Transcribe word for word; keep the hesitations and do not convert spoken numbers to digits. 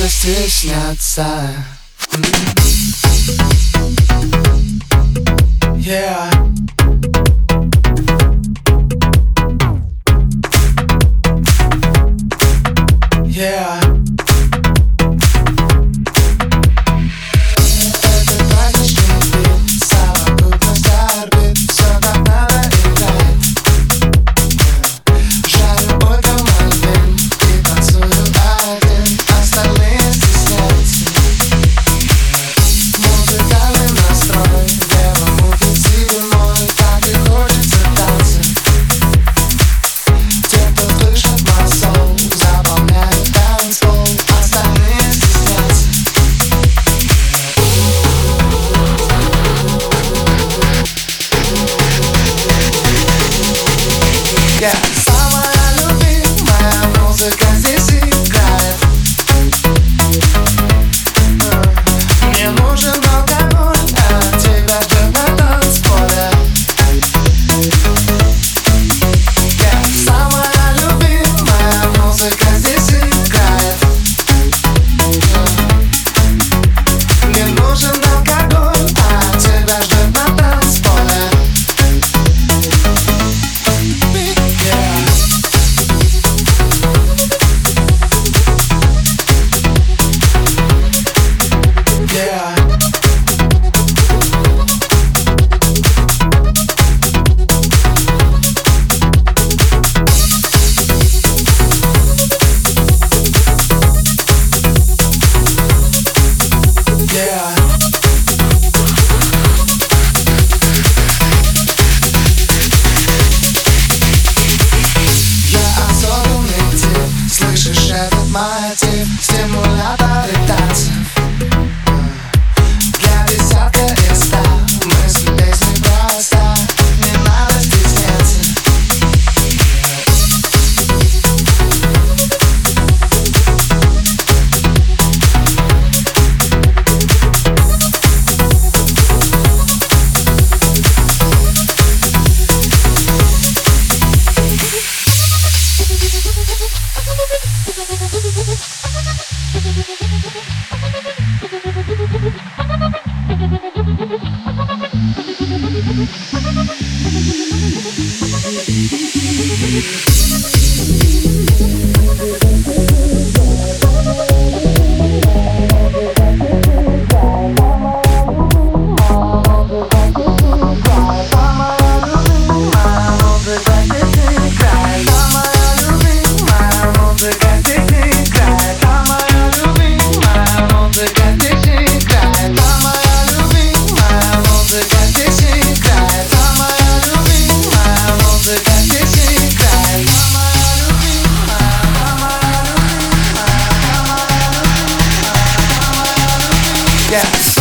радости снятся. Yeah. Yeah. Это праздничный бит, совокупность орбит, всё как надо играет. Жарю ольгу мальвин и танцую один, остальные стесняются. Музыкальный настрой, небо мутит зимой, так и хочется танца. Те, кто слышит масол, заполняют танцпол, остальные стесняются. Yeah. Самая любимая музыка здесь играет. Мне нужен алкоголь, а тебя ждет на танцполе. Yeah. Самая любимая музыка здесь играет. Мне нужен алкоголь, а тебя ждет на танцполе. Слышишь этот мотив, стимуляторы танцев. Для десятка и ста мысль песни проста, не надо стесняться. Yeah.